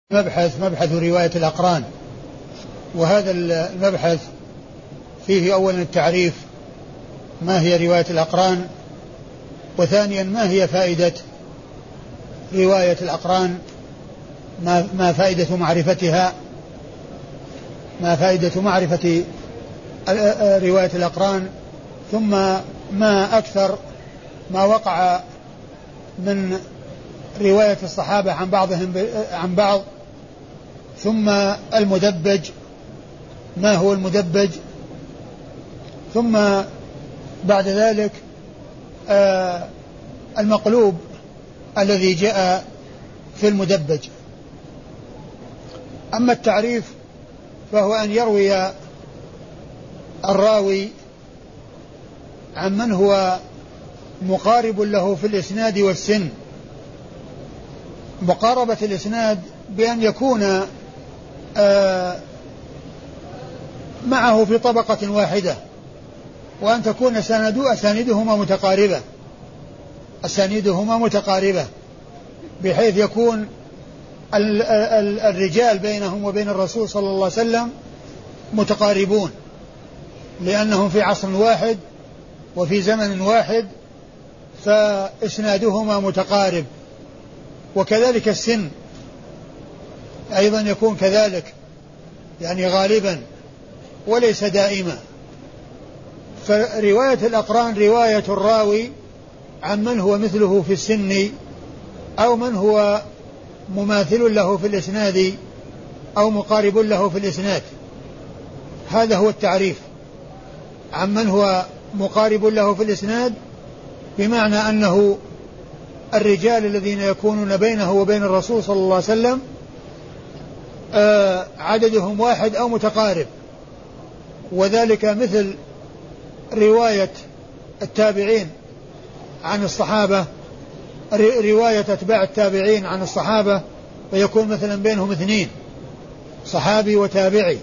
مبحث رواية الأقران. وهذا المبحث فيه أولا التعريف، ما هي رواية الأقران، وثانيا ما هي فائدة رواية الأقران، ما فائدة معرفتها، ما فائدة معرفة رواية الأقران، ثم ما أكثر ما وقع من رواية الصحابة عن بعضهم عن بعض، ثم المدبج، ما هو المدبج، ثم بعد ذلك المقلوب الذي جاء في المدبج. أما التعريف فهو أن يروي الراوي عن من هو مقارب له في الإسناد والسن. مقاربة الإسناد بأن يكون معه في طبقة واحدة، وأن تكون أسانيدهما متقاربة بحيث يكون الرجال بينهم وبين الرسول صلى الله عليه وسلم متقاربون، لأنهم في عصر واحد وفي زمن واحد، فإسنادهما متقارب. وكذلك السن أيضا يكون كذلك، يعني غالبا وليس دائما. فرواية الأقران رواية الراوي عن من هو مثله في السن، أو من هو مماثل له في الإسناد، أو مقارب له في الإسناد. هذا هو التعريف، عن من هو مقارب له في الإسناد، بمعنى أنه الرجال الذين يكونون بينه وبين الرسول صلى الله عليه وسلم عددهم واحد أو متقارب. وذلك مثل رواية التابعين عن الصحابة، رواية أتباع التابعين عن الصحابة، فيكون مثلا بينهم 2 صحابي وتابعي.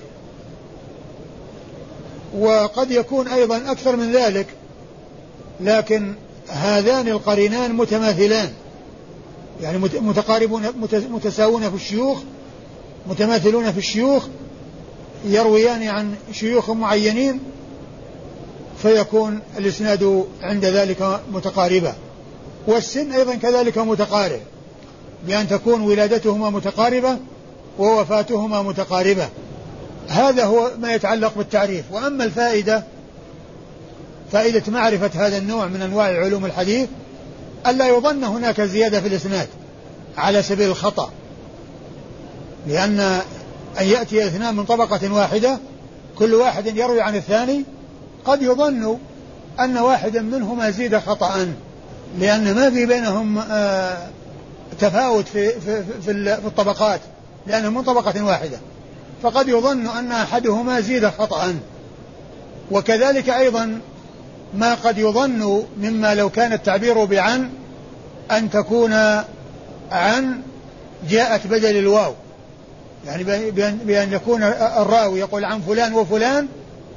وقد يكون أيضا أكثر من ذلك، لكن هذان القرينان متماثلان، يعني متقاربون متساوون في الشيوخ، متماثلون في الشيوخ، يرويان عن شيوخ معينين، فيكون الإسناد عند ذلك متقاربة. والسن أيضا كذلك متقارب، بأن تكون ولادتهما متقاربة ووفاتهما متقاربة. هذا هو ما يتعلق بالتعريف. وأما الفائدة، فائدة معرفة هذا النوع من أنواع علوم الحديث، ألا يظن هناك زيادة في الإسناد على سبيل الخطأ، لأن أن يأتي 2 من طبقة واحدة كل واحد يروي عن الثاني، قد يظن أن واحدا منهما زيد خطأ، لأن ما في بينهم تفاوت في الطبقات، لأنهم من طبقة واحدة، فقد يظن أن أحدهما زيد خطأ. وكذلك أيضا ما قد يظن مما لو كان التعبير بعن أن تكون عن جاءت بدل الواو، يعني بأن يكون الراوي يقول عن فلان وفلان،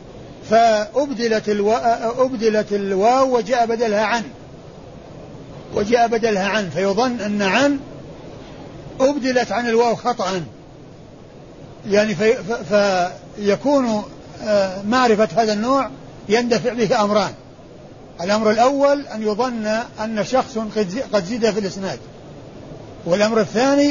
فأبدلت الواو وجاء بدلها عن، فيظن أن عن أبدلت عن الواو خطأ. يعني فيكون معرفة هذا النوع يندفع به أمران. الأمر الأول أن يظن أن شخص قد زيد في الإسناد، والأمر الثاني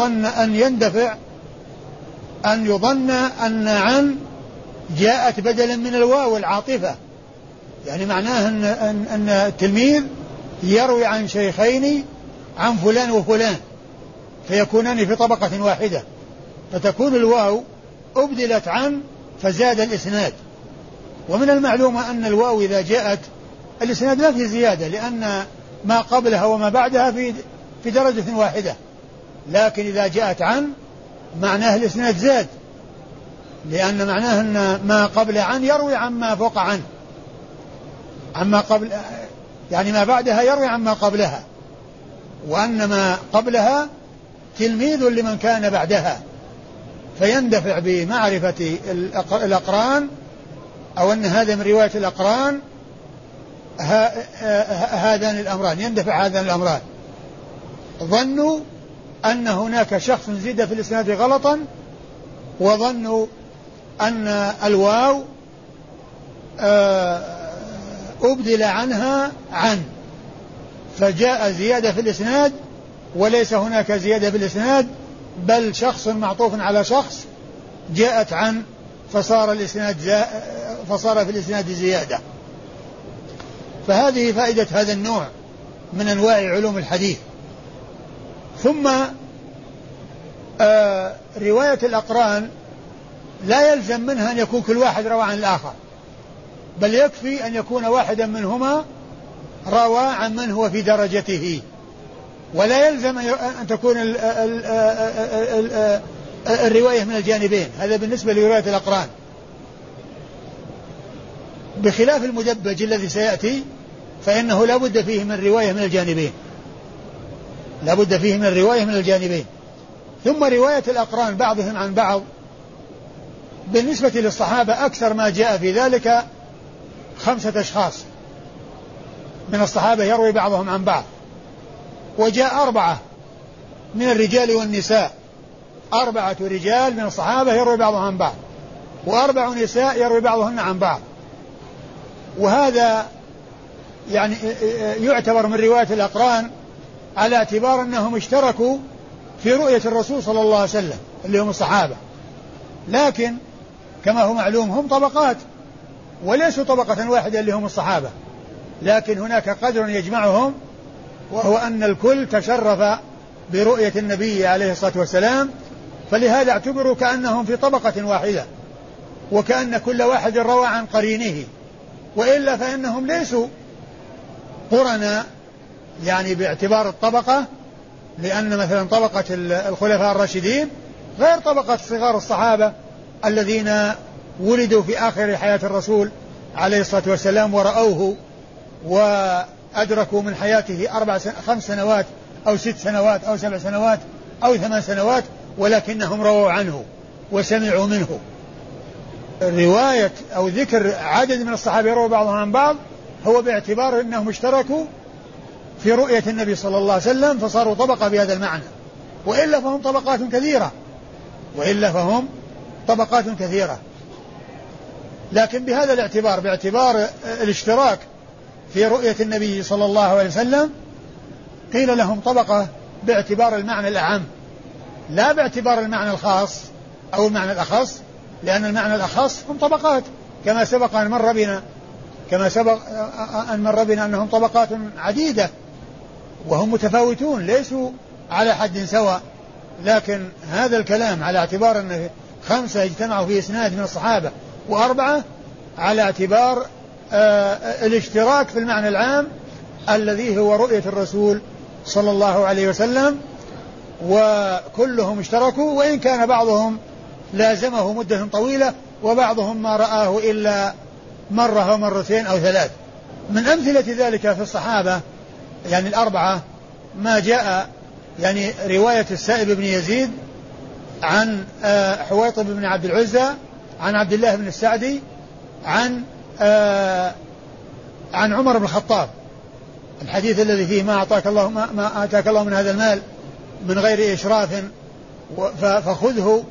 أن يظن أن عن جاءت بدلا من الواو العاطفة، يعني معناه أن التلميذ يروي عن شيخين عن فلان وفلان، فيكونان في طبقة واحدة، فتكون الواو أبدلت عن فزاد الإسناد. ومن المعلوم أن الواو إذا جاءت الإسناد لا في زيادة، لأن ما قبلها وما بعدها في درجة واحدة، لكن إذا جاءت عن معناه الإسناد زاد، لأن معناه أن ما قبل عن يروي عما فوق عنه، عما قبل، يعني ما بعدها يروي عما قبلها، وأن ما قبلها تلميذ لمن كان بعدها، فيندفع بمعرفة الأقران، أو أن هذا من رواية الأقران، هذان الأمران، يندفع هذان الأمران. ظنوا أن هناك شخص زيد في الإسناد غلطا وظنوا أن الواو أبدل عنها عن، فجاء زيادة في الإسناد وليس هناك زيادة في الإسناد، بل شخص معطوف على شخص جاءت عن، فصار في الإسناد زيادة. فهذه فائدة هذا النوع من أنواع علوم الحديث. ثم رواية الأقران لا يلزم منها أن يكون كل واحد روى عن الآخر، بل يكفي أن يكون واحدا منهما روى عن من هو في درجته، ولا يلزم أن تكون الرواية من الجانبين. هذا بالنسبة لرواية الأقران، بخلاف المدبج الذي سيأتي فإنه لا بد فيه من رواية من الجانبين، لا بد فيه من الرواية من الجانبين. ثم رواية الأقران بعضهم عن بعض بالنسبة للصحابة أكثر ما جاء في ذلك 5 أشخاص من الصحابة يروي بعضهم عن بعض، وجاء 4 من الرجال والنساء، 4 رجال من الصحابة يروي بعضهم عن بعض، و4 نساء يروي بعضهن عن بعض. وهذا يعني يعتبر من رواية الأقران على اعتبار أنهم اشتركوا في رؤية الرسول صلى الله عليه وسلم اللي هم الصحابة، لكن كما هو معلوم هم طبقات وليسوا طبقة واحدة اللي هم الصحابة، لكن هناك قدر يجمعهم، وهو أن الكل تشرف برؤية النبي عليه الصلاة والسلام، فلهذا اعتبروا كأنهم في طبقة واحدة، وكأن كل واحد روى عن قرينه، وإلا فإنهم ليسوا قرنا يعني باعتبار الطبقة، لأن مثلا طبقة الخلفاء الراشدين غير طبقة صغار الصحابة الذين ولدوا في آخر حياة الرسول عليه الصلاة والسلام ورأوه وأدركوا من حياته 5 سنوات أو 6 سنوات أو 7 سنوات أو 8 سنوات، ولكنهم رووا عنه وسمعوا منه. رواية أو ذكر عدد من الصحابة يرووا بعضهم عن بعض هو باعتبار أنهم اشتركوا في رؤية النبي صلى الله عليه وسلم فصاروا طبقة بهذا المعنى، وإلا فهم طبقات كثيرة، لكن بهذا الاعتبار، باعتبار الاشتراك في رؤية النبي صلى الله عليه وسلم، قيل لهم طبقة باعتبار المعنى الأعم، لا باعتبار المعنى الخاص أو المعنى الأخص، لأن المعنى الأخص هم طبقات كما سبق أن مر بنا أنهم طبقات عديدة وهم متفاوتون ليسوا على حد سواء. لكن هذا الكلام على اعتبار أن 5 اجتمعوا في إسناد من الصحابة و4 على اعتبار الاشتراك في المعنى العام الذي هو رؤية الرسول صلى الله عليه وسلم، وكلهم اشتركوا، وإن كان بعضهم لازمه مدة طويلة وبعضهم ما رآه إلا مرة أو مرتين أو 3. من أمثلة ذلك في الصحابة يعني 4 ما جاء يعني رواية السائب بن يزيد عن حويطب بن عبد العزى عن عبد الله بن السعدي عن عمر بن الخطاب، الحديث الذي فيه ما آتاك الله من هذا المال من غير إشراف فخذه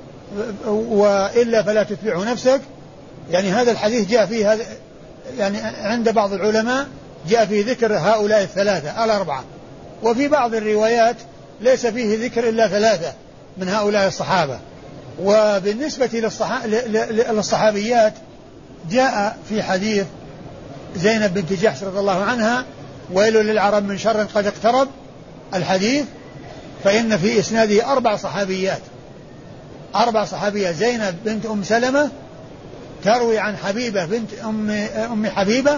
وإلا فلا تتبعه نفسك. يعني هذا الحديث جاء فيه يعني عند بعض العلماء جاء فيه ذكر هؤلاء 3 4، وفي بعض الروايات ليس فيه ذكر إلا 3 من هؤلاء الصحابة. وبالنسبة للصحابيات جاء في حديث زينب بنت جحش رضي الله عنها ويل للعرب من شر قد اقترب الحديث، فإن في إسناده 4 صحابيات، 4 صحابيات، زينب بنت أم سلمة تروي عن حبيبة بنت أم حبيبة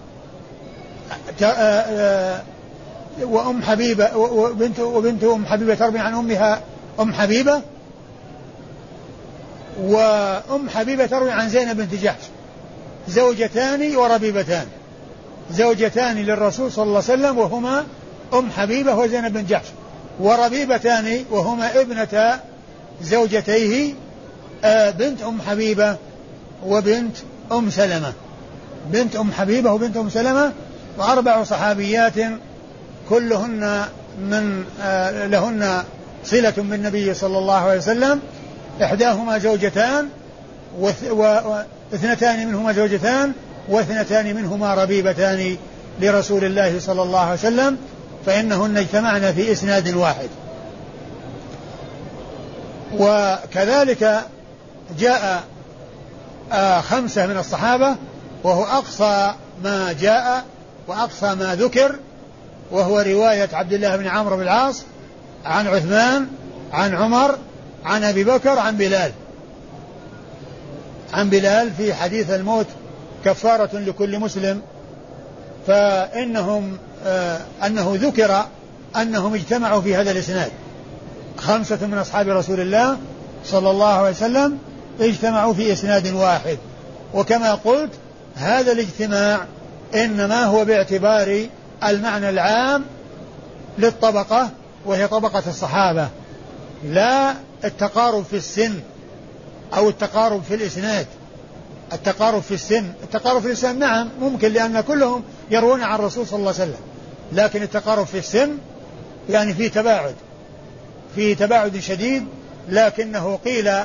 وأم حبيبة وبنت أم حبيبة تروي عن أمها أم حبيبة، وأم حبيبة تروي عن زينب بنت جحش، زوجتان وربيبتان، زوجتان للرسول صلى الله عليه وسلم وهما أم حبيبة وزينب بن جحش، وربيبتان وهما ابنتا زوجتيه بنت أم حبيبة وبنت أم سلمة، بنت أم حبيبة وبنت أم سلمة، و4 صحابيات كلهن من لهن صلة بالنبي صلى الله عليه وسلم، إحداهما زوجتان واثنتان منهما زوجتان واثنتان منهما ربيبتان لرسول الله صلى الله عليه وسلم، فإنهن اجتمعن في إسناد واحد. وكذلك جاء 5 من الصحابة، وهو أقصى ما جاء وأقصى ما ذكر، وهو رواية عبد الله بن عمرو بن العاص عن عثمان عن عمر عن أبي بكر عن بلال في حديث الموت كفارة لكل مسلم. فإنهم أنه ذكر أنهم اجتمعوا في هذا الإسناد، 5 من أصحاب رسول الله صلى الله عليه وسلم اجتمعوا في إسناد واحد. وكما قلت هذا الاجتماع إنما هو باعتبار المعنى العام للطبقة، وهي طبقة الصحابة، لا التقارب في السن أو التقارب في الإسناد. التقارب في السن نعم ممكن، لأن كلهم يروون عن الرسول صلى الله عليه وسلم، لكن التقارب في السن يعني في تباعد شديد، لكنه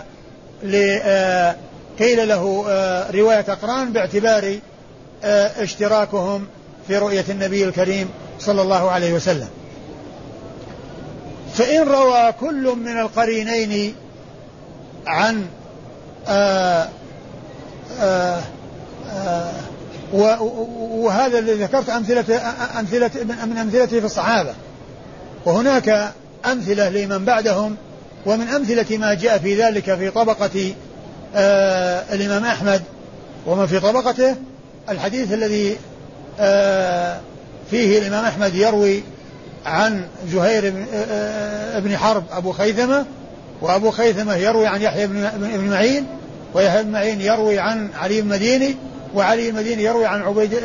قيل له رواية أقران باعتبار اشتراكهم في رؤية النبي الكريم صلى الله عليه وسلم. فإن روى كل من القرينين عن وهذا الذي ذكرت أمثلة من أمثلته في الصحابة، وهناك أمثلة لمن بعدهم، ومن أمثلة ما جاء في ذلك في طبقة الإمام أحمد ومن في طبقته الحديث الذي فيه الإمام أحمد يروي عن زهير بن حرب أبو خيثمة، وأبو خيثمة يروي عن يحيى بن معين، ويحيى بن معين يروي عن علي المديني، وعلي المديني يروي عن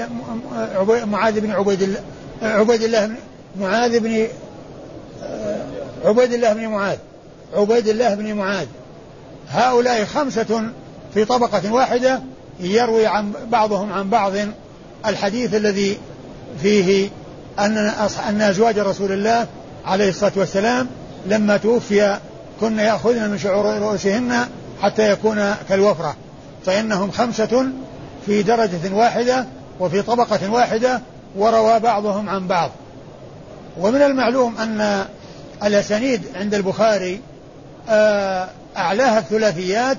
عبيد الله بن معاذ. هؤلاء 5 في طبقة واحدة يروي عن بعضهم عن بعض الحديث الذي فيه أن أزواج رسول الله عليه الصلاة والسلام لما توفي كن يأخذن من شعور رؤوسهن حتى يكون كالوفرة، فإنهم 5 في درجة واحدة وفي طبقة واحدة، وروى بعضهم عن بعض. ومن المعلوم أن الأسانيد عند البخاري أعلاها الثلاثيات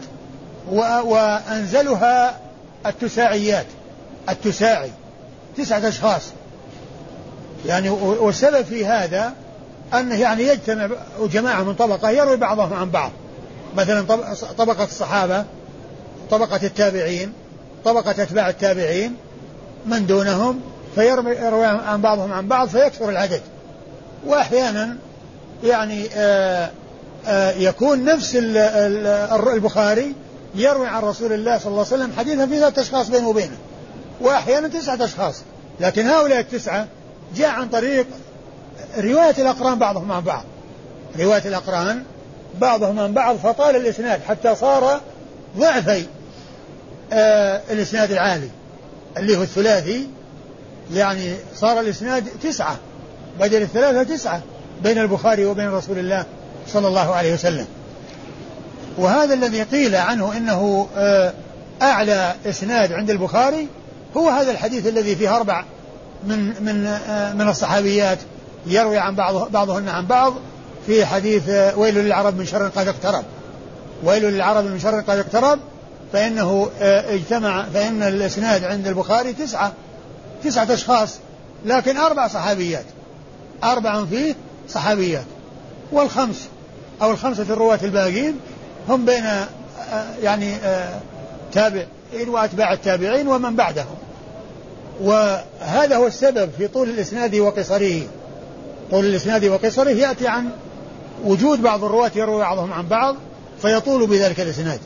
وأنزلها التساعيات. التساعي 9 أشخاص يعني، والسبب في هذا أنه يعني يجتمع جماعة من طبقة يروي بعضهم عن بعض، مثلا طبقة الصحابة، طبقة التابعين، طبقة أتباع التابعين من دونهم، فيروي عن بعضهم عن بعض فيكثر العدد. وأحيانا يعني يكون نفس البخاري يروي عن رسول الله صلى الله عليه وسلم حديثا في 3 أشخاص بينه وبينه، وأحيانا 9 أشخاص، لكن هؤلاء 9 جاء عن طريق رواية الأقران بعضهم عن بعض، رواية الأقران بعضهم عن بعض، فطال الإسناد حتى صار ضعفي الإسناد العالي اللي هو الثلاثي، يعني صار الإسناد 9 بدل 9 بين البخاري وبين رسول الله صلى الله عليه وسلم. وهذا الذي قيل عنه إنه أعلى إسناد عند البخاري هو هذا الحديث الذي فيه 4 من الصحابيات يروي عن بعضهن عن بعض، في حديث ويل للعرب من شر قد اقترب، ويل للعرب من شر قد اقترب، فإنه اجتمع، فإن الإسناد عند البخاري 9 أشخاص، لكن 4 صحابيات، 4 فيه صحابيات، والخمس أو ال5 الرواة الباقين هم بين يعني تابعين وأتباع التابعين ومن بعدهم. وهذا هو السبب في طول الإسناد وقصره. طول الإسناد وقصره يأتي عن وجود بعض الرواة يروي بعضهم عن بعض فيطول بذلك الإسناد.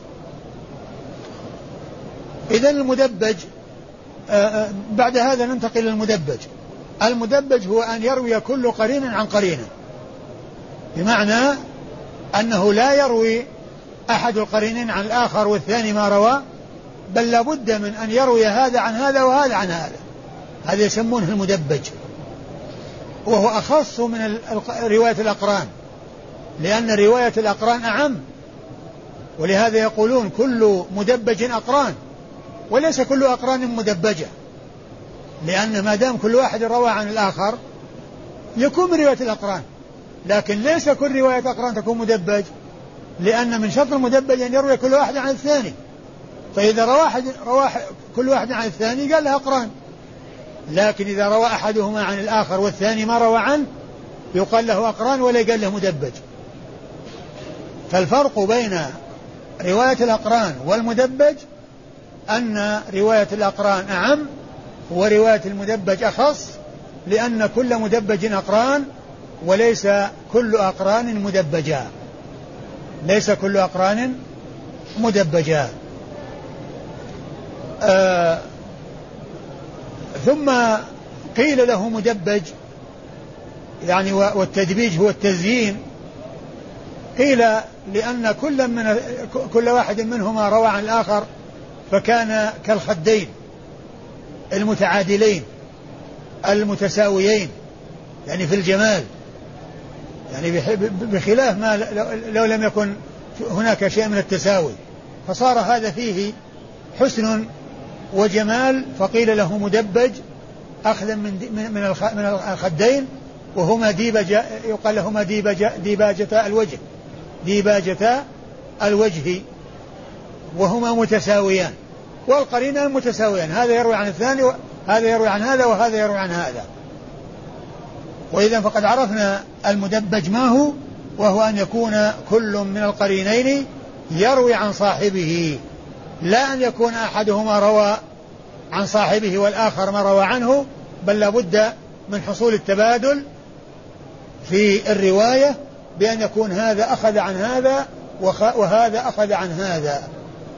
إذن المدبج بعد هذا ننتقل للمدبج. المدبج هو أن يروي كل قرين عن قرينه، بمعنى أنه لا يروي أحد القرينين عن الآخر والثاني ما روى، بل لابد من أن يروي هذا عن هذا وهذا عن هذا، هذا يسمونه المدبج، وهو أخص من رواية الأقران، لأن رواية الأقران أعم، ولهذا يقولون كل مدبج أقران، وليس كل أقران مدبجة، لأن ما دام كل واحد روى عن الآخر يكون من رواية الأقران، لكن ليس كل رواية أقران تكون مدبج، لأن من شرط المدبج أن يروي كل واحد عن الثاني، فإذا روى كل واحد عن الثاني قال له أقران، لكن إذا روى أحدهما عن الآخر والثاني ما روى عنه يقال له أقران ولا يقال له مدبج. فالفرق بين رواية الأقران والمدبج أن رواية الأقران أعم ورواية المدبج أخص، لأن كل مدبج أقران وليس كل أقران مدبجا، ليس كل أقران مدبجا. ثم قيل له مدبج، يعني والتدبيج هو التزيين، قيل لأن كل واحد منهما روى عن الآخر فكان كالخدين المتعادلين المتساويين، يعني في الجمال، يعني بخلاف ما لو لم يكن هناك شيء من التساوي، فصار هذا فيه حسن وجمال، فقيل له مدبج أخذا من الخدين، وهما يقال لهما ديباجة الوجه، ديباجة الوجه، وهما متساويان، والقرينان متساويان، هذا يروي عن الثاني هذا يروي عن هذا وهذا يروي عن هذا. وإذا فقد عرفنا المدبج ما هو، وهو أن يكون كل من القرينين يروي عن صاحبه، لا أن يكون أحدهما روى عن صاحبه والآخر ما روى عنه، بل لابد من حصول التبادل في الرواية، بأن يكون هذا أخذ عن هذا وهذا أخذ عن هذا.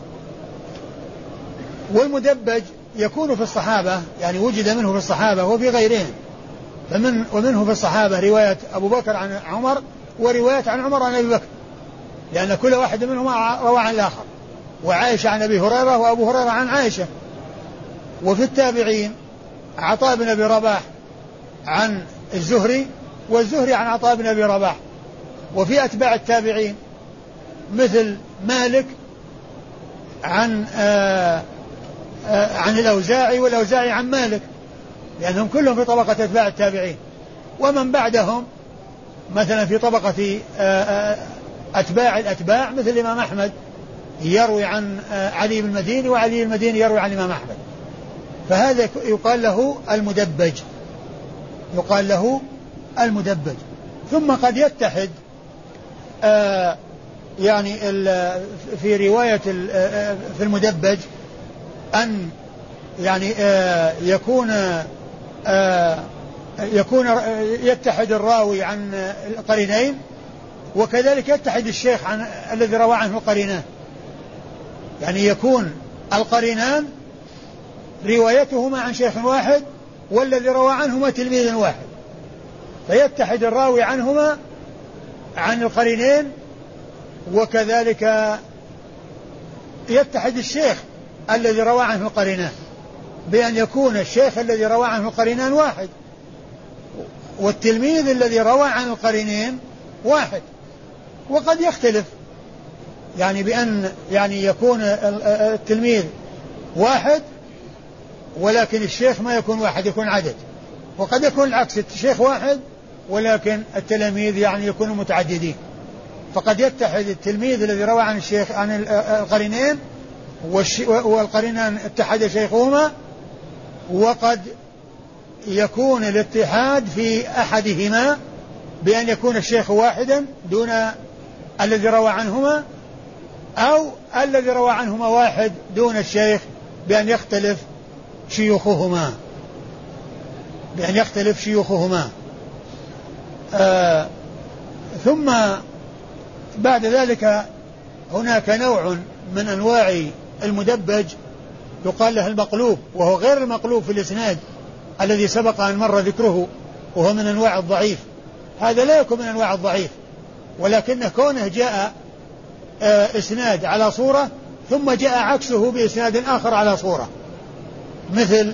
والمدبج يكون في الصحابة، يعني وجد منه في الصحابة وفي غيرهم، ومنه في الصحابة رواية أبو بكر عن عمر، ورواية عن عمر عن أبي بكر، لأن كل واحد منهما روى عن الآخر، وعائشة عن أبي هريرة وأبو هريرة عن عائشة. وفي التابعين عطاء بن أبي رباح عن الزهري، والزهري عن عطاء بن أبي رباح. وفي أتباع التابعين مثل مالك عن الأوزاعي، والأوزاعي عن مالك، لأنهم كلهم في طبقة أتباع التابعين. ومن بعدهم مثلا في طبقة أتباع الأتباع مثل الإمام أحمد يروي عن علي بن المديني، وعلي بن المديني يروي عن الإمام أحمد، فهذا يقال له المدبج، يقال له المدبج. ثم قد يتحد يعني في رواية في المدبج أن يعني يكون يتحد الراوي عن القرينين، وكذلك يتحد الشيخ عن الذي روى عنه القرينان، يعني يكون القرينان روايتهما عن شيخ واحد والذي روى عنهما تلميذ واحد، فيتحد الراوي عنهما عن القرينين، وكذلك يتحد الشيخ الذي روى عنه القرينان، بأن يكون الشيخ الذي روى عنه القرينان واحد، والتلميذ الذي روى عن القرينين واحد. وقد يختلف، يعني بأن يعني يكون التلميذ واحد ولكن الشيخ ما يكون واحد، يكون عدد. وقد يكون العكس، الشيخ واحد ولكن التلاميذ يعني يكونوا متعددين، فقد يتحد التلميذ الذي روى عن الشيخ عن القرينين والقرينان اتحد شيخهما، وقد يكون الاتحاد في أحدهما بأن يكون الشيخ واحدا دون الذي روى عنهما، أو الذي روى عنهما واحد دون الشيخ بأن يختلف شيوخهما، بأن يختلف شيوخهما. ثم بعد ذلك هناك نوع من أنواع المدبج يقال له المقلوب، وهو غير المقلوب في الإسناد الذي سبق أن مر ذكره، وهو من أنواع الضعيف. هذا لا يكون من أنواع الضعيف، ولكنه كونه جاء إسناد على صورة ثم جاء عكسه بإسناد آخر على صورة، مثل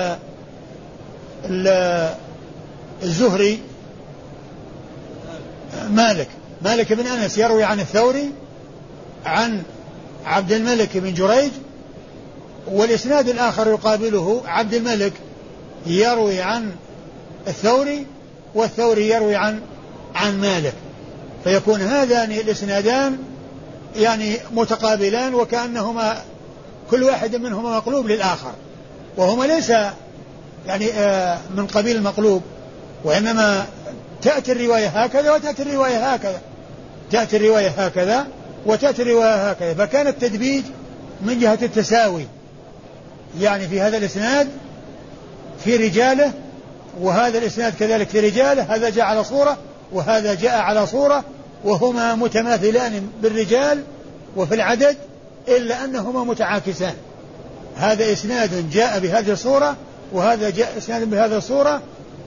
الزهري مالك بن أنس يروي عن الثوري عن عبد الملك بن جريج، والإسناد الآخر يقابله عبد الملك يروي عن الثوري والثوري يروي عن مالك، فيكون هذان الإسنادان يعني متقابلان، وكأنهما كل واحد منهما مقلوب للآخر، وهما ليس يعني من قبيل المقلوب، وإنما تأتي الرواية هكذا وتأتي الرواية هكذا، تأتي الرواية هكذا وتأتي الرواية هكذا، فكان التدبيج من جهة التساوي، يعني في هذا الإسناد في رجاله، وهذا الإسناد كذلك في رجاله، هذا جاء على صورة وهذا جاء على صورة، وهما متماثلان بالرجال وفي العدد، إلا أنهما متعاكسان، هذا إسناد جاء بهذه الصورة وهذا جاء إسناد بهذه الصورة،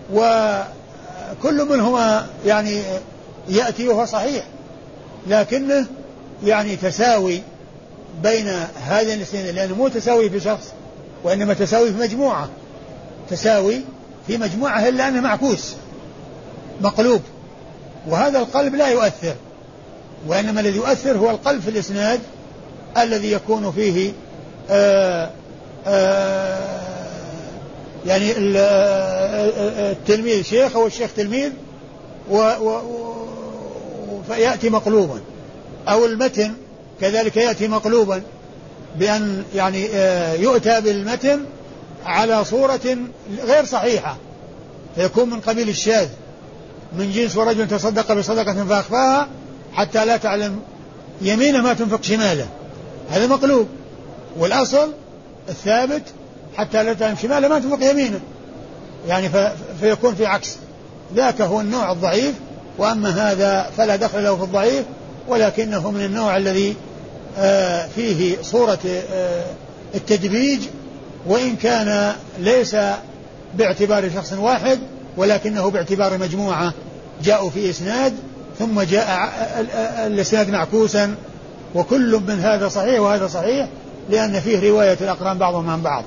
وكل منهما يعني يأتي وهو صحيح، لكنه يعني تساوي بين هذين الاثنين، لأنه مو تساوي في شخص وإنما تساوي في مجموعة، تساوي في مجموعة، إلا أنه معكوس مقلوب، وهذا القلب لا يؤثر، وإنما الذي يؤثر هو القلب في الإسناد الذي يكون فيه يعني التلميذ شيخ أو الشيخ تلميذ فيأتي مقلوبا، أو المتن كذلك يأتي مقلوبا، بأن يعني يؤتى بالمتن على صورة غير صحيحة، فيكون من قبيل الشاذ، من جنس ورجل تصدق بصدقة فأخفاها حتى لا تعلم يمينه ما تنفق شماله، هذا مقلوب، والأصل الثابت حتى لا تعلم شماله ما تنفق يمينه، يعني فيكون في عكس، ذاك هو النوع الضعيف، وأما هذا فلا دخل له في الضعيف، ولكنه من النوع الذي فيه صورة التدبيج، وإن كان ليس باعتبار شخص واحد، ولكنه باعتبار مجموعة جاءوا في إسناد، ثم جاء الإسناد معكوسا، وكل من هذا صحيح وهذا صحيح، لأن فيه رواية الأقران بعضهم عن بعض.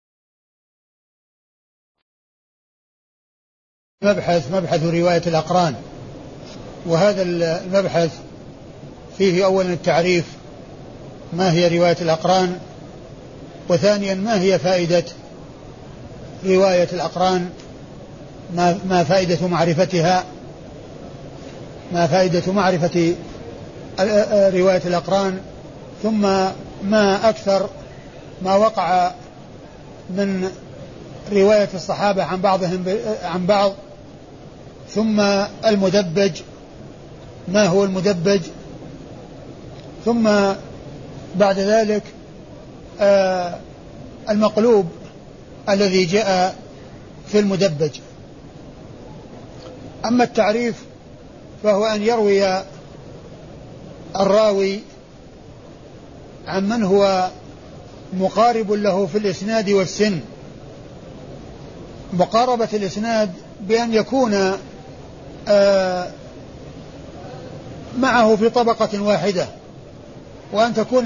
مبحث رواية الأقران، وهذا المبحث فيه أولا التعريف ما هي رواية الأقران، وثانيا ما هي فائدة رواية الأقران، ما فائدة معرفتها، ما فائدة معرفة رواية الأقران، ثم ما أكثر ما وقع من رواية الصحابة عن بعضهم عن بعض، ثم المدبج ما هو المدبج، ثم بعد ذلك المقلوب الذي جاء في المدبج. أما التعريف فهو أن يروي الراوي عن من هو مقارب له في الإسناد والسن، مقاربة الإسناد بأن يكون معه في طبقة واحدة، وأن تكون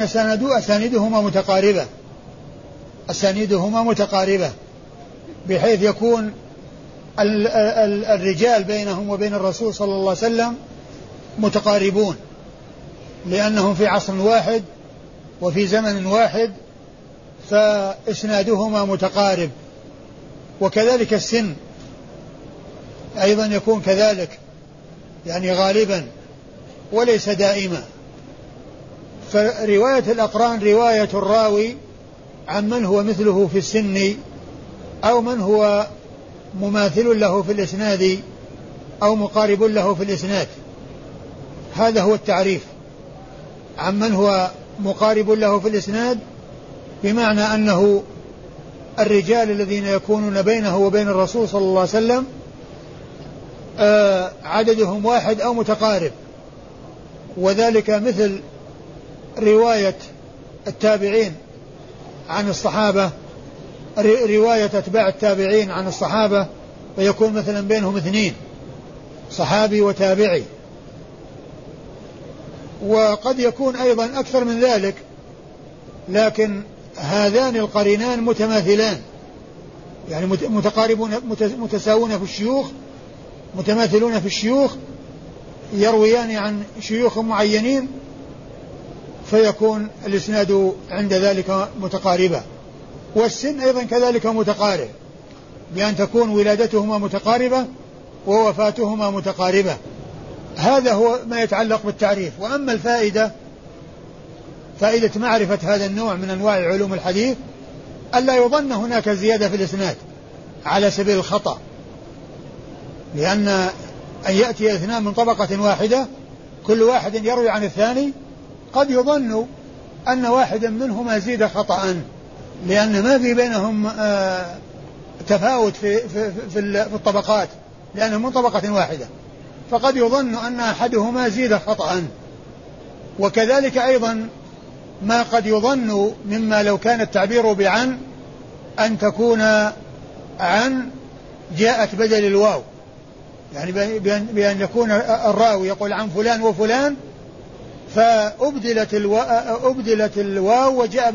أسانيدهما متقاربة بحيث يكون الرجال بينهم وبين الرسول صلى الله عليه وسلم متقاربون، لأنهم في عصر واحد وفي زمن واحد، فإسنادهما متقارب. وكذلك السن أيضا يكون كذلك، يعني غالبا وليس دائما. فرواية الأقران رواية الراوي عن من هو مثله في السن، أو من هو مماثل له في الإسناد، أو مقارب له في الإسناد. هذا هو التعريف، عن من هو مقارب له في الإسناد، بمعنى أنه الرجال الذين يكونون بينه وبين الرسول صلى الله عليه وسلم عددهم واحد أو متقارب، وذلك مثل رواية التابعين عن الصحابة، رواية أتباع التابعين عن الصحابة، ويكون مثلا بينهم 2 صحابي وتابعي، وقد يكون أيضا أكثر من ذلك، لكن هذان القرينان متماثلان، يعني متقاربون متساوون في الشيوخ، متماثلون في الشيوخ، يرويان عن شيوخ معينين فيكون الإسناد عند ذلك متقاربا. والسن أيضا كذلك متقارب، بأن تكون ولادتهما متقاربة ووفاتهما متقاربة. هذا هو ما يتعلق بالتعريف. وأما الفائدة، فائدة معرفة هذا النوع من أنواع علوم الحديث ألا يظن هناك زيادة في الإسناد على سبيل الخطأ، لأن أن يأتي اثنان من طبقة واحدة كل واحد يروي عن الثاني قد يظن أن واحدا منهما زيد خطأ، لأن ما في بينهم تفاوت في الطبقات، لأنهم من طبقة واحدة، فقد يظن أن أحدهما زيد خطأ. وكذلك أيضا ما قد يظن مما لو كان التعبير بعن أن تكون عن جاءت بدل الواو، يعني بأن يكون الراوي يقول عن فلان وفلان فأبدلت الواو وجاء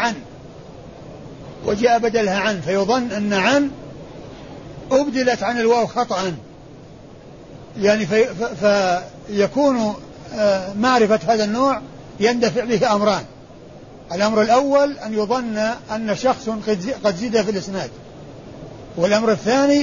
بدلها عن فيظن أن عن أبدلت عن الواو خطأ، يعني فيكون معرفة هذا النوع يندفع به أمران. الأمر الأول أن يظن أن شخص قد زيد في الإسناد، والأمر الثاني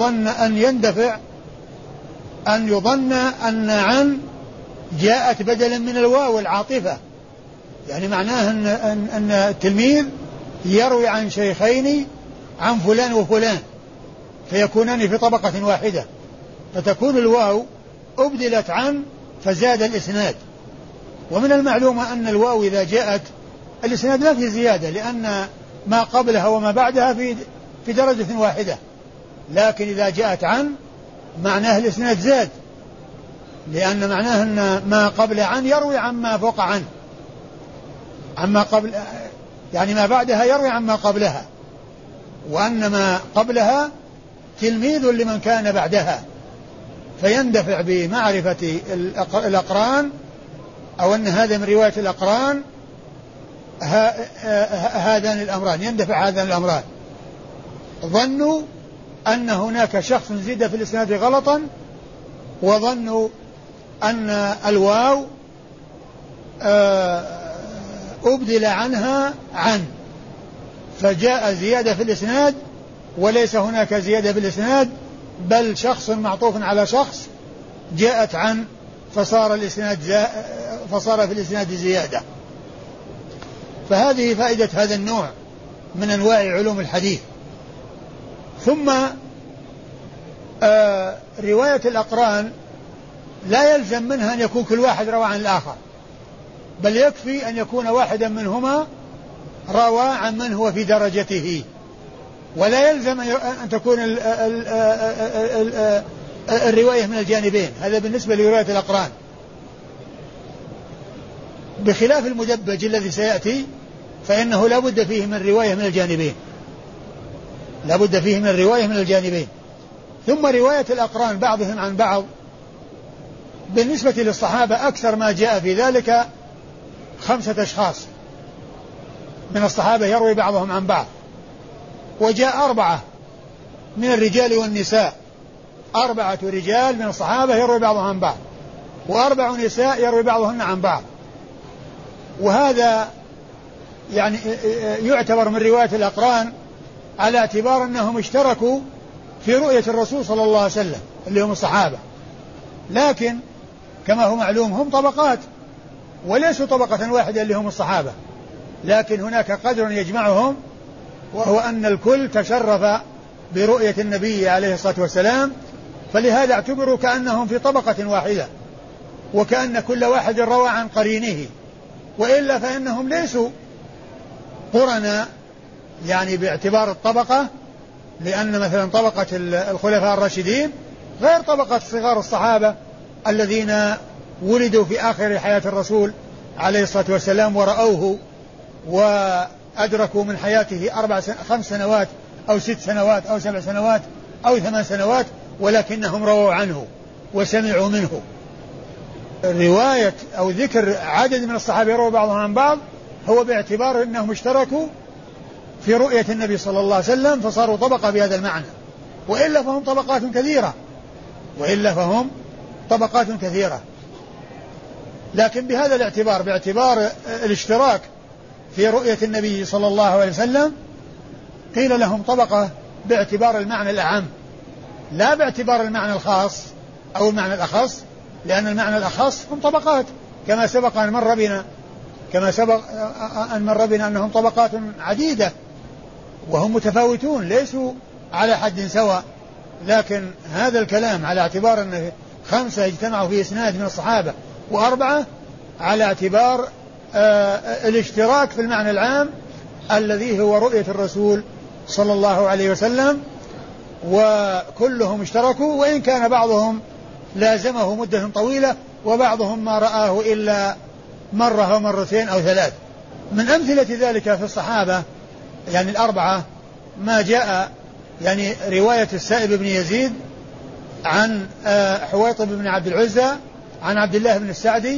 أن يظن أن عن جاءت بدلا من الواو العاطفة، يعني معناه أن التلميذ يروي عن شيخين عن فلان وفلان فيكونان في طبقة واحدة، فتكون الواو أبدلت عن فزاد الإسناد. ومن المعلوم أن الواو إذا جاءت الإسناد لا في زيادة، لأن ما قبلها وما بعدها في درجة واحدة، لكن إذا جاءت عن معناه الإسناد زاد، لأن معناه أن ما قبل عن يروي عما فوق عنه، عما قبل يعني ما بعدها يروي عما قبلها، وأن ما قبلها تلميذ لمن كان بعدها، فيندفع بمعرفة الأقران أو أن هذا من رواية الأقران هذان الأمران، يندفع هذان الأمران. ظنوا أن هناك شخص زيد في الإسناد غلطا، وظنوا أن الواو أبدل عنها عن، فجاء زيادة في الإسناد وليس هناك زيادة في الإسناد، بل شخص معطوف على شخص جاءت عن فصار في الإسناد زيادة. فهذه فائدة هذا النوع من أنواع علوم الحديث. ثم رواية الأقران لا يلزم منها أن يكون كل واحد روى عن الآخر، بل يكفي أن يكون واحدا منهما روى عن من هو في درجته، ولا يلزم أن تكون الرواية من الجانبين. هذا بالنسبة لرواية الأقران، بخلاف المدبج الذي سيأتي فإنه لا بد فيه من الرواية من الجانبين، لا بد فيه من الرواية من الجانبين. ثم رواية الأقران بعضهم عن بعض بالنسبة للصحابة أكثر ما جاء في ذلك 5 أشخاص من الصحابة يروي بعضهم عن بعض، وجاء 4 من الرجال والنساء، 4 رجال من الصحابة يروي بعضهم عن بعض، و4 نساء يروي بعضهن عن بعض. وهذا يعني يعتبر من رواية الأقران على اعتبار أنهم اشتركوا في رؤية الرسول صلى الله عليه وسلم اللي هم الصحابة، لكن كما هو معلوم هم طبقات وليسوا طبقة واحدة اللي هم الصحابة، لكن هناك قدر يجمعهم، وهو أن الكل تشرف برؤية النبي عليه الصلاة والسلام، فلهذا اعتبروا كأنهم في طبقة واحدة، وكأن كل واحد روى عن قرينه، وإلا فإنهم ليسوا قرنا يعني باعتبار الطبقة، لأن مثلا طبقة الخلفاء الراشدين غير طبقة صغار الصحابة الذين ولدوا في آخر حياة الرسول عليه الصلاة والسلام ورأوه وأدركوا من حياته 5 سنوات أو 6 سنوات أو 7 سنوات أو 8 سنوات، ولكنهم رووا عنه وسمعوا منه. رواية أو ذكر عدد من الصحابة يرووا بعضهم عن بعض هو باعتبار أنهم اشتركوا في رؤية النبي صلى الله عليه وسلم فصاروا طبقة بهذا المعنى، وإلا فهم طبقات كثيرة، وإلا فهم طبقات كثيرة، لكن بهذا الاعتبار، باعتبار الاشتراك في رؤية النبي صلى الله عليه وسلم، قيل لهم طبقة باعتبار المعنى الأعم لا باعتبار المعنى الخاص أو المعنى الأخص، لأن المعنى الأخص هم طبقات كما سبق أن مر بنا أنهم طبقات عديدة وهم متفاوتون ليسوا على حد سواء. لكن هذا الكلام على اعتبار أن 5 اجتمعوا في إسناد من الصحابة و4 على اعتبار الاشتراك في المعنى العام الذي هو رؤية الرسول صلى الله عليه وسلم، وكلهم اشتركوا، وإن كان بعضهم لازمه مدة طويلة وبعضهم ما رآه إلا مرة ومرتين أو 3. من أمثلة ذلك في الصحابة يعني 4 ما جاء يعني رواية السائب بن يزيد عن حويطب بن عبد العزى عن عبد الله بن السعدي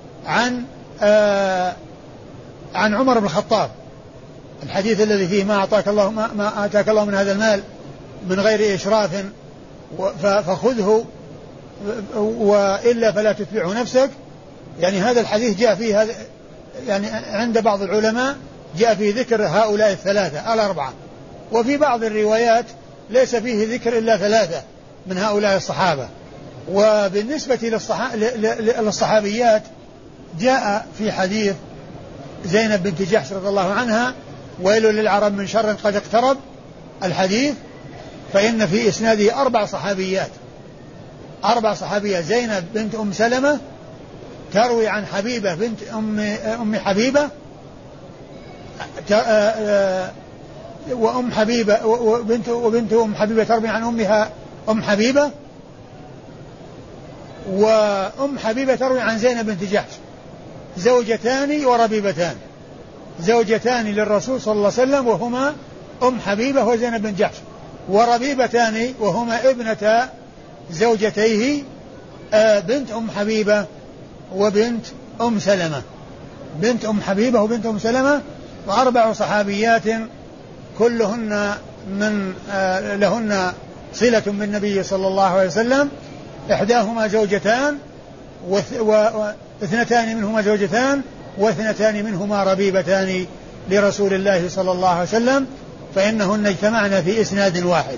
عن عمر بن الخطاب، الحديث الذي فيه ما آتاك الله من هذا المال من غير إشراف فخذه وإلا فلا تتبعه نفسك. يعني هذا الحديث جاء فيه يعني عند بعض العلماء جاء فيه ذكر هؤلاء 3 4، وفي بعض الروايات ليس فيه ذكر إلا 3 من هؤلاء الصحابة. وبالنسبة للصحابيات جاء في حديث زينب بنت جحش رضي الله عنها ويل للعرب من شر قد اقترب الحديث، فإن في إسناده 4 صحابيات، 4 صحابيات، زينب بنت أم سلمة تروي عن حبيبة بنت أم حبيبة وأم حبيبة وبنت أم حبيبة تروي عن أمها أم حبيبة، وأم حبيبة تروي عن زينب بنت جحش، زوجتان وربيبتان، زوجتان للرسول صلى الله عليه وسلم وهما أم حبيبة وزينب بن جحش، وربيبتان وهما ابنتا زوجتيه بنت أم حبيبة وبنت أم سلمة، بنت أم حبيبة وبنت أم سلمة، و4 صحابيات كلهن من لهن صلة بالنبي صلى الله عليه وسلم، إحداهما زوجتان واثنتان منهما زوجتان واثنتان منهما ربيبتان لرسول الله صلى الله عليه وسلم، فإنهن اجتمعن في إسناد واحد.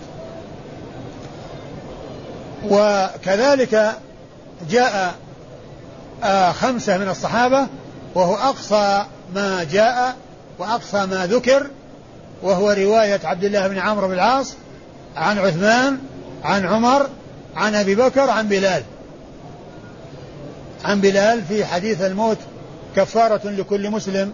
وكذلك جاء 5 من الصحابة وهو أقصى ما جاء وأقصى ما ذكر، وهو رواية عبد الله بن عمرو بن العاص عن عثمان عن عمر عن أبي بكر عن بلال في حديث الموت كفارة لكل مسلم،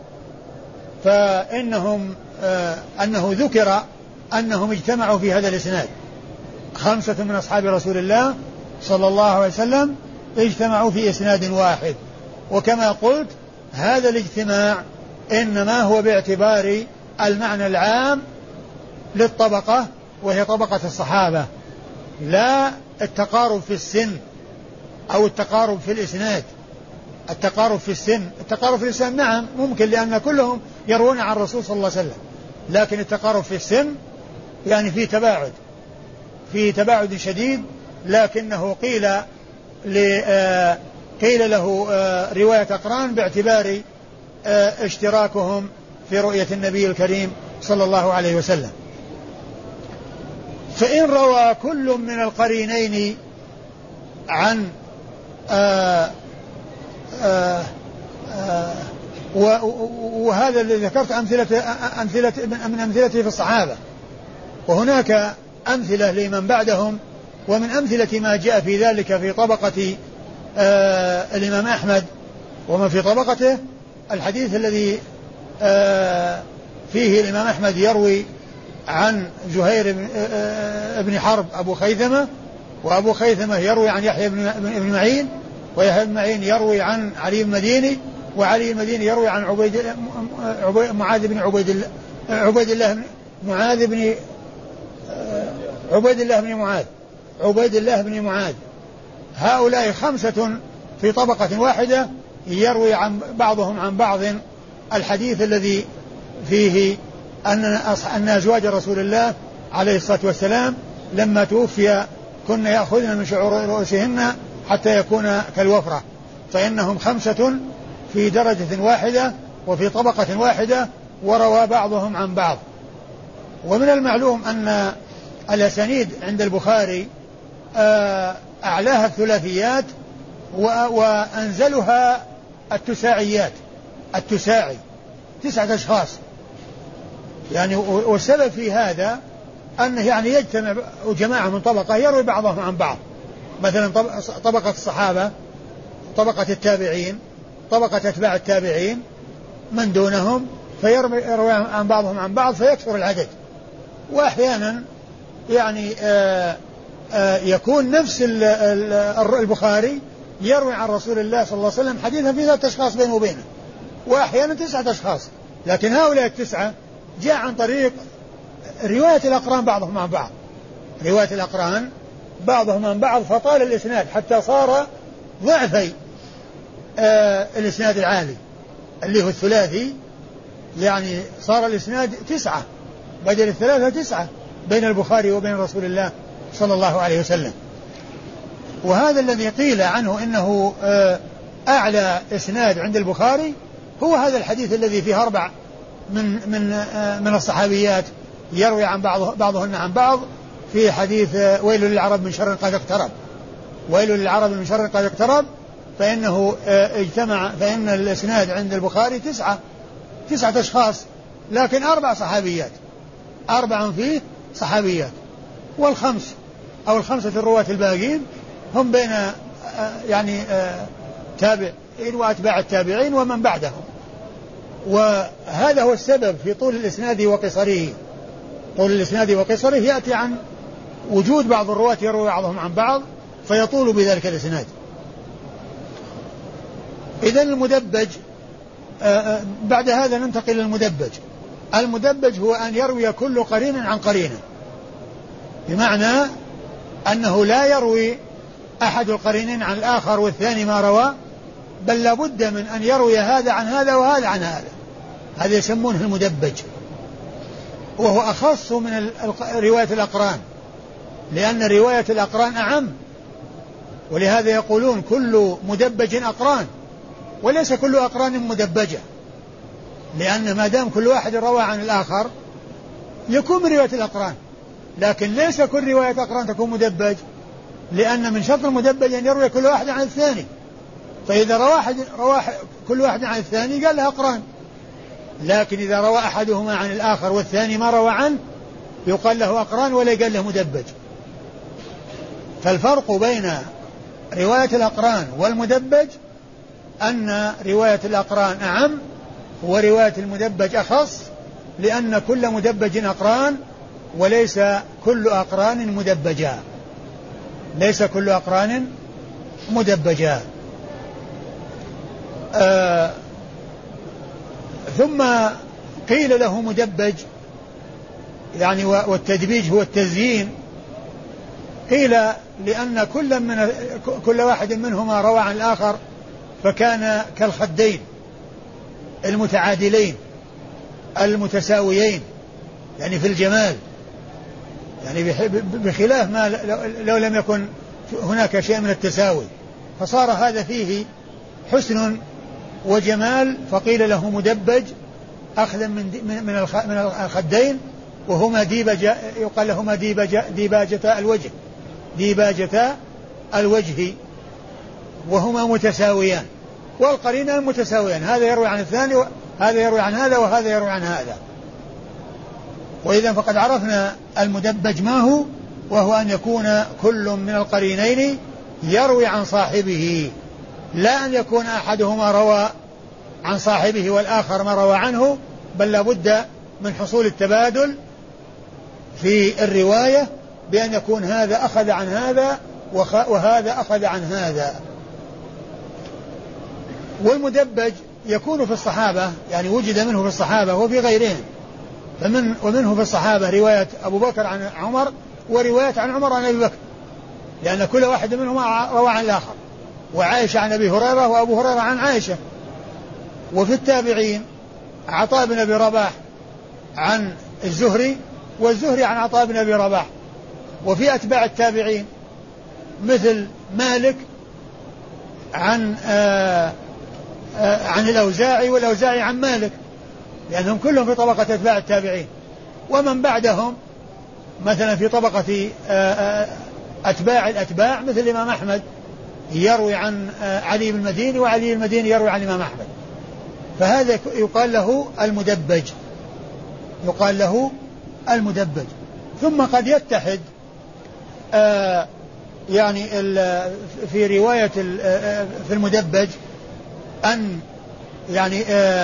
فإنهم أنه ذكر أنهم اجتمعوا في هذا الإسناد، 5 من أصحاب رسول الله صلى الله عليه وسلم اجتمعوا في إسناد واحد. وكما قلت هذا الاجتماع إنما هو باعتبار المعنى العام للطبقة وهي طبقة الصحابة، لا التقارب في السن أو التقارب في الإسناد. التقارب في السن نعم ممكن لأن كلهم يروون عن الرسول صلى الله عليه وسلم، لكن التقارب في السن يعني في تباعد شديد، لكنه قيل له رواية أقران باعتبار اشتراكهم في رؤية النبي الكريم صلى الله عليه وسلم. فإن روى كل من القرينين عن وهذا الذي ذكرت أمثلة من أمثلته في الصحابة، وهناك أمثلة لمن بعدهم، ومن أمثلة ما جاء في ذلك في طبقة الإمام أحمد ومن في طبقته الحديث الذي فيه الإمام أحمد يروي عن زهير بن حرب أبو خيثمة، وأبو خيثمة يروي عن يحيى بن معين، ويحيى بن معين يروي عن علي المديني، وعلي المديني يروي عن عبيد الله بن معاذ. هؤلاء 5 في طبقة واحدة يروي عن بعضهم عن بعض الحديث الذي فيه أن أزواج رسول الله عليه الصلاة والسلام لما توفي كنا يأخذن من شعور رؤوسهن حتى يكون كالوفرة، فإنهم 5 في درجة واحدة وفي طبقة واحدة وروى بعضهم عن بعض. ومن المعلوم أن الأسانيد عند البخاري أعلاها الثلاثيات وأنزلها التساعيات. التساعي 9 أشخاص يعني، والسبب في هذا أنه يعني يجتمع جماعة من طبقة يروي بعضهم عن بعض، مثلا طبقة الصحابة، طبقة التابعين، طبقة أتباع التابعين، من دونهم، فيروي عن بعضهم عن بعض فيكثر العدد. وأحيانا يعني يكون نفس البخاري يروي عن رسول الله صلى الله عليه وسلم حديثا في 3 أشخاص بينه وبينه، وأحيانا 9 أشخاص، لكن هؤلاء 9 جاء عن طريق رواية الأقران بعضهم عن بعض، رواية الأقران بعضهم عن بعض، فطال الإسناد حتى صار ضعفي الإسناد العالي اللي هو الثلاثي، يعني صار الإسناد 9 بدل 3 9 بين البخاري وبين رسول الله صلى الله عليه وسلم. وهذا الذي قيل عنه إنه أعلى إسناد عند البخاري هو هذا الحديث الذي فيه 4 من الصحابيات يروي عن بعضهن عن بعض، في حديث ويل للعرب من شر قد اقترب، ويل للعرب من شر قد اقترب، فإنه فإن الإسناد عند البخاري 9 أشخاص، لكن 4 صحابيات، 4 فيه صحابيات، والخمس أو ال5 الرواة الباقين هم بين يعني تابعين وأتباع التابعين ومن بعدهم. وهذا هو السبب في طول الإسناد وقصره. طول الإسناد وقصره يأتي عن وجود بعض الرواة يروي بعضهم عن بعض فيطول بذلك الإسناد. إذن المدبج بعد هذا ننتقل للمدبج. المدبج هو أن يروي كل قرين عن قرينه، بمعنى أنه لا يروي أحد القرينين عن الآخر والثاني ما روى، بل لابد من أن يروي هذا عن هذا وهذا عن هذا، هذا يسمونه المدبج، وهو أخص من رواية الأقران، لأن رواية الأقران أعم، ولهذا يقولون كل مدبج أقران، وليس كل أقران مدبجة، لأن ما دام كل واحد روى عن الآخر يكون من رواية الأقران، لكن ليس كل رواية أقران تكون مدبج، لأن من شرط المدبج أن يروي كل واحد عن الثاني، فإذا روى كل واحد عن الثاني قال له أقران، لكن إذا روى أحدهما عن الآخر والثاني ما روى عنه يقال له أقران ولا يقال له مدبج. فالفرق بين رواية الأقران والمدبج أن رواية الأقران أعم ورواية المدبج أخص، لأن كل مدبج أقران وليس كل أقران مدبجا، ليس كل أقران مدبجا. ثم قيل له مدبج يعني، والتدبيج هو التزيين، قيل لأن كل واحد منهما روى عن الآخر فكان كالخدين المتعادلين المتساويين يعني في الجمال، يعني بخلاف ما لو لم يكن هناك شيء من التساوي، فصار هذا فيه حسن وجمال، فقيل له مدبج أخذا من الخدين، وهما ديباجة، يقال لهما ديباجة الوجه، ديباجة الوجه، وهما متساويان، والقرينان متساويان، هذا يروي عن الثاني هذا يروي عن هذا وهذا يروي عن هذا. وإذا فقد عرفنا المدبج ما هو، وهو أن يكون كل من القرينين يروي عن صاحبه، لا أن يكون أحدهما روى عن صاحبه والآخر ما روى عنه، بل لابد من حصول التبادل في الرواية، بأن يكون هذا أخذ عن هذا وهذا أخذ عن هذا. والمدبج يكون في الصحابة، يعني وجد منه في الصحابة وفي غيرهم، ومنه في الصحابة رواية أبو بكر عن عمر، ورواية عن عمر عن أبي بكر، لأن كل واحد منهما روى عن الآخر، وعائشة عن أبي هريرة وأبو هريرة عن عائشة. وفي التابعين عطاء بن أبي رباح عن الزهري، والزهري عن عطاء بن أبي رباح. وفي أتباع التابعين مثل مالك عن الأوزاعي، والأوزاعي عن مالك، لأنهم كلهم في طبقة أتباع التابعين. ومن بعدهم مثلا في طبقة أتباع الأتباع مثل الإمام أحمد يروي عن علي بن المديني، وعلي بن المديني يروي عن الإمام أحمد، فهذا يقال له المدبج، يقال له المدبج. ثم قد يتحد يعني في رواية في المدبج أن يعني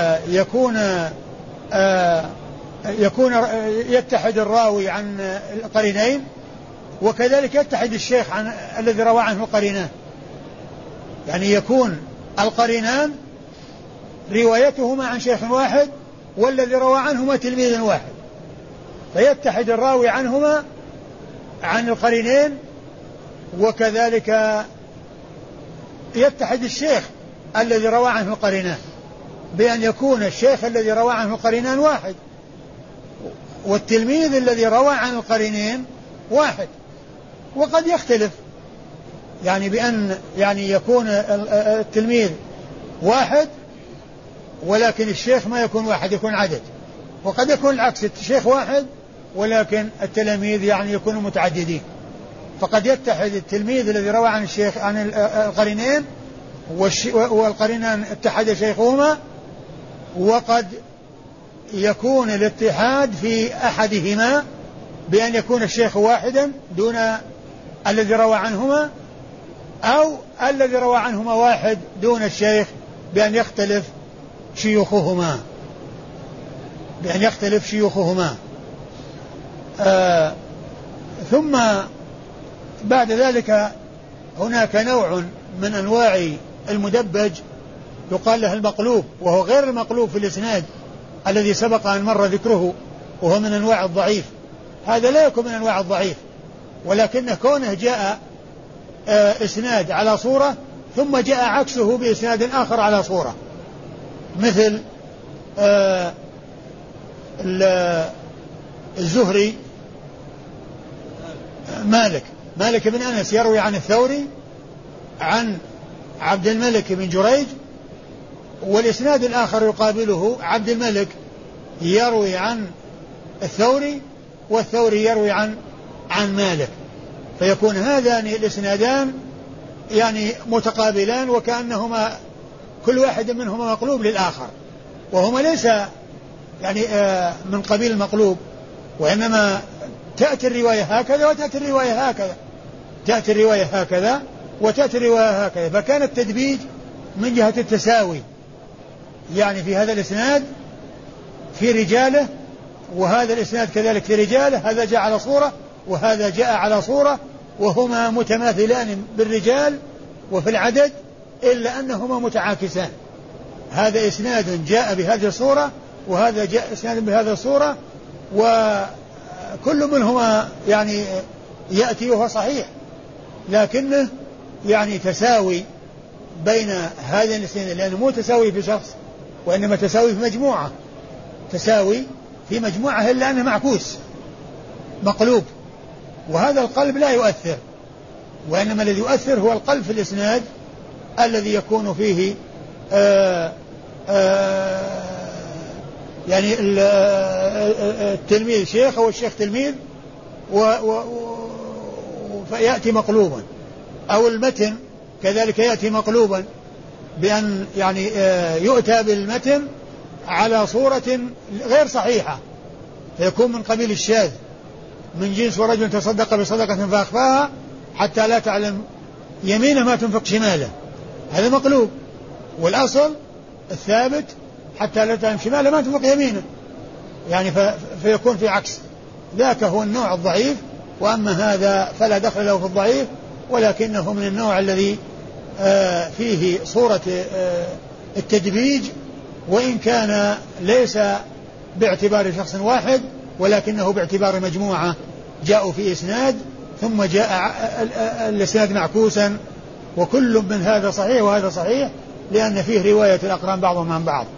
يكون يتحد الراوي عن القرينين، وكذلك يتحد الشيخ عن الذي روى عنه القرينان، يعني يكون القرينان روايتهما عن شيخ واحد والذي روى عنهما تلميذ واحد، فيتحد الراوي عنهما عن القرينين، وكذلك يتحد الشيخ الذي روى عنه القرينان، بأن يكون الشيخ الذي روى عنه القرينان واحد، والتلميذ الذي روى عن القرينين واحد. وقد يختلف يعني بأن يعني يكون التلميذ واحد ولكن الشيخ ما يكون واحد، يكون عدد. وقد يكون العكس، الشيخ واحد ولكن التلاميذ يعني يكونوا متعددين، فقد يتحد التلميذ الذي روى عن الشيخ عن القرينين والقرينان اتحد شيخهما، وقد يكون الاتحاد في أحدهما بأن يكون الشيخ واحدا دون الذي روى عنهما، أو الذي روى عنهما واحد دون الشيخ بأن يختلف شيوخهما، بأن يختلف شيوخهما. ثم بعد ذلك هناك نوع من أنواع المدبج يقال له المقلوب، وهو غير المقلوب في الإسناد الذي سبق أن مر ذكره، وهو من أنواع الضعيف. هذا لا يكون من أنواع الضعيف، ولكنه كونه جاء إسناد على صورة ثم جاء عكسه بإسناد آخر على صورة، مثل الزهري مالك بن أنس يروي عن الثوري عن عبد الملك بن جريج، والإسناد الآخر يقابله عبد الملك يروي عن الثوري والثوري يروي عن مالك، فيكون هذان الإسنادان يعني متقابلان، وكأنهما كل واحد منهما مقلوب للآخر، وهما ليس يعني من قبيل المقلوب، وإنما تأتي الرواية هكذا وتأتي الرواية هكذا، تأتي الرواية هكذا وتأتي الرواية هكذا، فكان التدبيج من جهة التساوي، يعني في هذا الإسناد في رجاله، وهذا الإسناد كذلك في رجاله، هذا جاء على صورة وهذا جاء على صورة، وهما متماثلان بالرجال وفي العدد، إلا أنهما متعاكسان، هذا إسناد جاء بهذه الصورة وهذا جاء إسناد بهذه الصورة، وكل منهما يعني يأتي وهو صحيح، لكنه يعني تساوي بين هذين الاثنين، لأنه مو تساوي في شخص وإنما تساوي في مجموعة، تساوي في مجموعة، إلا أنه معكوس مقلوب، وهذا القلب لا يؤثر، وإنما الذي يؤثر هو القلب في الإسناد الذي يكون فيه يعني التلميذ شيخ أو الشيخ تلميذ فيأتي مقلوبا، أو المتن كذلك يأتي مقلوبا بأن يعني يؤتى بالمتن على صورة غير صحيحة، فيكون من قبيل الشاذ، من جنس ورجل تصدق بصدقة فأخفاها حتى لا تعلم يمينه ما تنفق شماله، هذا مقلوب، والأصل الثابت حتى لا تعلم شماله ما تنفق يمينه، يعني فيكون في عكس، ذاك هو النوع الضعيف، وأما هذا فلا دخل له في الضعيف، ولكنه من النوع الذي فيه صورة التدبيج، وإن كان ليس باعتبار شخص واحد ولكنه باعتبار مجموعة جاءوا في إسناد ثم جاء الإسناد معكوسا، وكل من هذا صحيح وهذا صحيح، لأن فيه رواية الأقران بعضهم عن بعض.